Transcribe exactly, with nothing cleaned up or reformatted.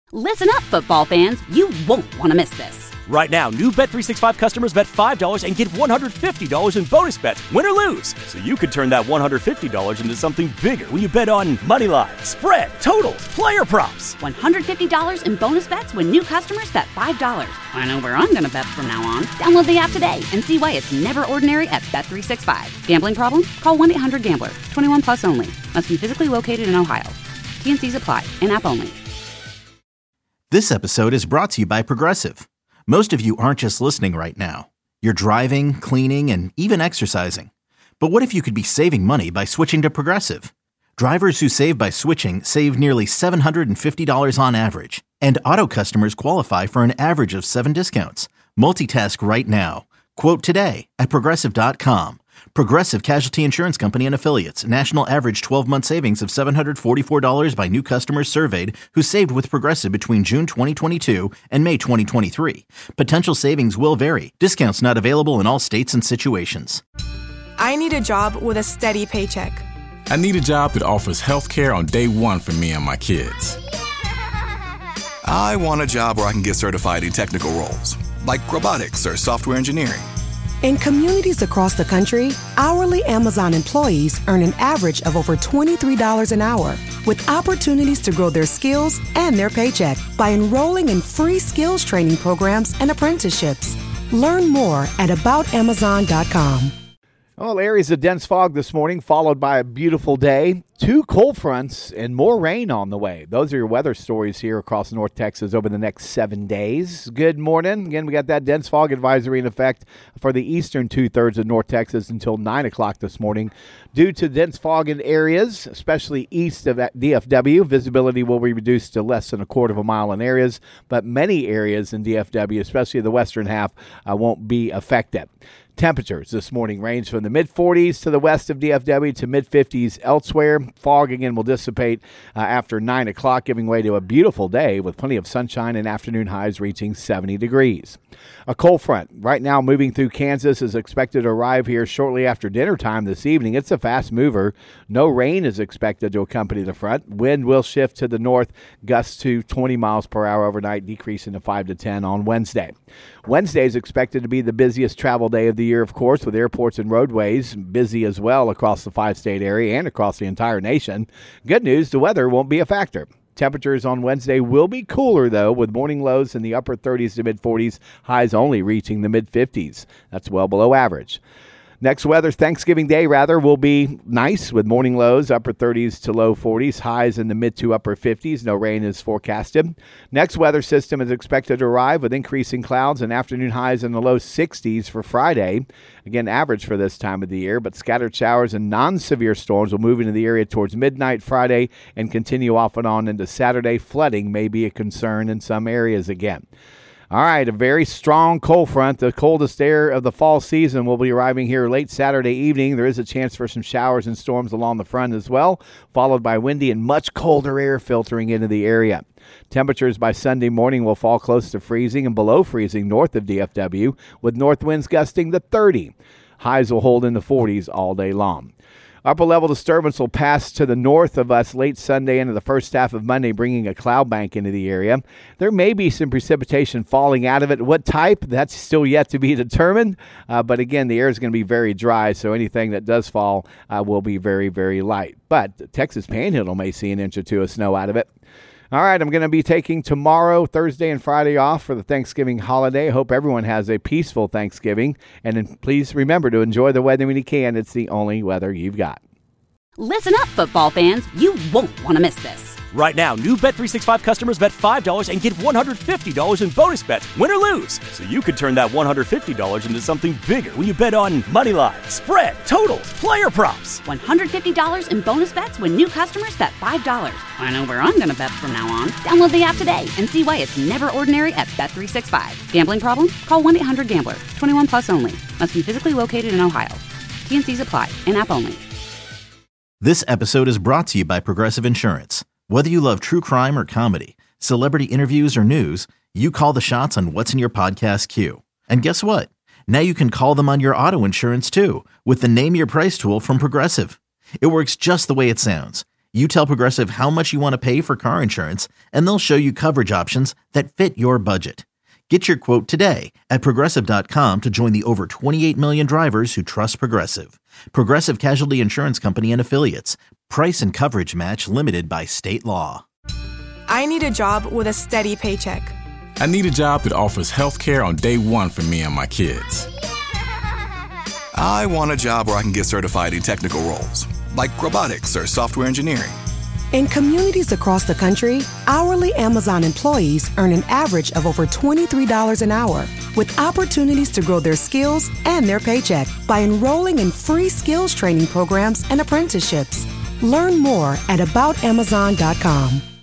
Listen up, football fans. You won't want to miss this. Right now, new Bet three sixty-five customers bet five dollars and get one hundred fifty dollars in bonus bets, win or lose. So you could turn that one hundred fifty dollars into something bigger when you bet on money line, spread, totals, player props. one hundred fifty dollars in bonus bets when new customers bet five dollars. I know where I'm going to bet from now on. Download the app today and see why it's never ordinary at Bet three sixty-five. Gambling problem? Call one eight hundred gambler. twenty-one plus only. Must be physically located in Ohio. T N Cs apply. In-app only. This episode is brought to you by Progressive. Most of you aren't just listening right now. You're driving, cleaning, and even exercising. But what if you could be saving money by switching to Progressive? Drivers who save by switching save nearly seven hundred fifty dollars on average. And auto customers qualify for an average of seven discounts. Multitask right now. Quote today at Progressive dot com. Progressive Casualty Insurance Company and Affiliates. National average twelve-month savings of seven hundred forty-four dollars by new customers surveyed who saved with Progressive between June twenty twenty-two and May twenty twenty-three. Potential savings will vary. Discounts not available in all states and situations. I need a job with a steady paycheck. I need a job that offers health care on day one for me and my kids. I want a job where I can get certified in technical roles, like robotics or software engineering. In communities across the country, hourly Amazon employees earn an average of over twenty-three dollars an hour, with opportunities to grow their skills and their paycheck by enrolling in free skills training programs and apprenticeships. Learn more at about amazon dot com. Well, areas of dense fog this morning, followed by a beautiful day. Two cold fronts and more rain on the way. Those are your weather stories here across North Texas over the next seven days. Good morning. Again, we got that dense fog advisory in effect for the eastern two-thirds of North Texas until nine o'clock this morning. Due to dense fog in areas, especially east of D F W, visibility will be reduced to less than a quarter of a mile in areas, but many areas in D F W, especially the western half, uh, won't be affected. Temperatures this morning range from the mid forties to the west of D F W to mid fifties elsewhere. Fog again will dissipate uh, after nine o'clock, giving way to a beautiful day with plenty of sunshine and afternoon highs reaching seventy degrees. A cold front right now moving through Kansas is expected to arrive here shortly after dinner time this evening. It's a fast mover. No rain is expected to accompany the front. Wind will shift to the north, gusts to twenty miles per hour overnight, decreasing to five to ten on Wednesday. Wednesday is expected to be the busiest travel day of the year, of course, with airports and roadways busy as well across the five-state area and across the entire nation. Good news, the weather won't be a factor. Temperatures on Wednesday will be cooler, though, with morning lows in the upper thirties to mid-forties, highs only reaching the mid-fifties. That's well below average. Next weather, Thanksgiving Day, rather, will be nice with morning lows, upper thirties to low forties, highs in the mid to upper fifties. No rain is forecasted. Next weather system is expected to arrive with increasing clouds and afternoon highs in the low sixties for Friday. Again, average for this time of the year, but scattered showers and non-severe storms will move into the area towards midnight Friday and continue off and on into Saturday. Flooding may be a concern in some areas again. All right, a very strong cold front, the coldest air of the fall season, will be arriving here late Saturday evening. There is a chance for some showers and storms along the front as well, followed by windy and much colder air filtering into the area. Temperatures by Sunday morning will fall close to freezing and below freezing north of D F W, with north winds gusting to thirty. Highs will hold in the forties all day long. Upper level disturbance will pass to the north of us late Sunday into the first half of Monday, bringing a cloud bank into the area. There may be some precipitation falling out of it. What type? That's still yet to be determined. Uh, but again, the air is going to be very dry, so anything that does fall uh, will be very, very light. But the Texas Panhandle may see an inch or two of snow out of it. All right, I'm going to be taking tomorrow, Thursday, and Friday off for the Thanksgiving holiday. I hope everyone has a peaceful Thanksgiving. And then please remember to enjoy the weather when you can. It's the only weather you've got. Listen up, football fans. You won't want to miss this. Right now, new Bet three sixty-five customers bet five dollars and get one hundred fifty dollars in bonus bets, win or lose. So you could turn that one hundred fifty dollars into something bigger when you bet on money line, spread, totals, player props. one hundred fifty dollars in bonus bets when new customers bet five dollars. I know where I'm going to bet from now on. Download the app today and see why it's never ordinary at Bet three sixty-five. Gambling problem? Call one eight hundred gambler. twenty-one plus only. Must be physically located in Ohio. T N Cs apply. In-app only. This episode is brought to you by Progressive Insurance. Whether you love true crime or comedy, celebrity interviews or news, you call the shots on what's in your podcast queue. And guess what? Now you can call them on your auto insurance too with the Name Your Price tool from Progressive. It works just the way it sounds. You tell Progressive how much you want to pay for car insurance, and they'll show you coverage options that fit your budget. Get your quote today at Progressive dot com to join the over twenty-eight million drivers who trust Progressive. Progressive Casualty Insurance Company and Affiliates. Price and coverage match limited by state law. I need a job with a steady paycheck. I need a job that offers health care on day one for me and my kids. I want a job where I can get certified in technical roles, like robotics or software engineering. In communities across the country, hourly Amazon employees earn an average of over twenty-three dollars an hour, with opportunities to grow their skills and their paycheck by enrolling in free skills training programs and apprenticeships. Learn more at about amazon dot com.